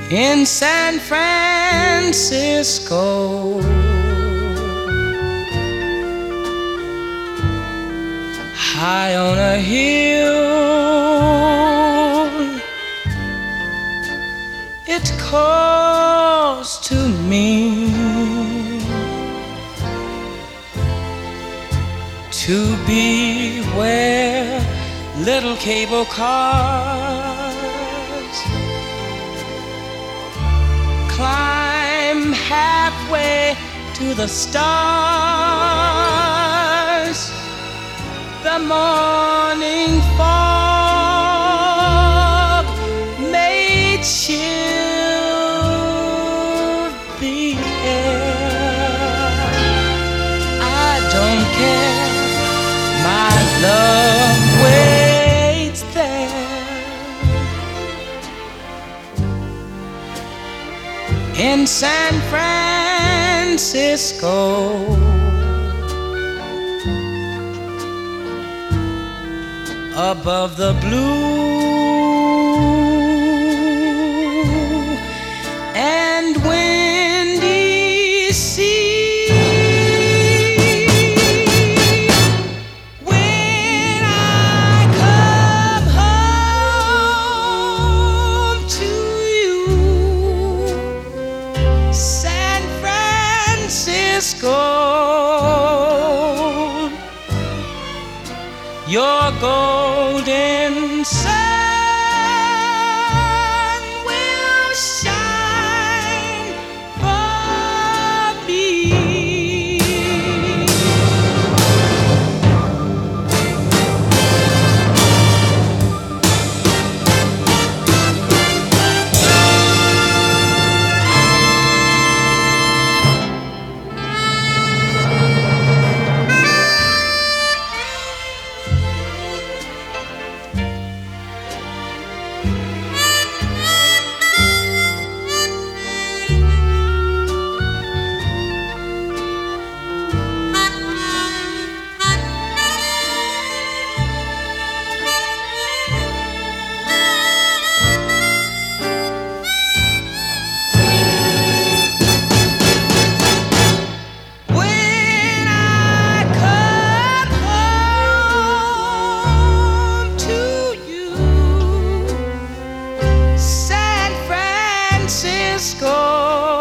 in San Francisco. High on a hill, it calls to me to be where little cable cars climb halfway to the stars. The morning fog may chill the air. I don't care, my love waits there in San Francisco. Above the blue and windy sea, when I come home to you, San Francisco, your golden sun will shine for me. Francisco.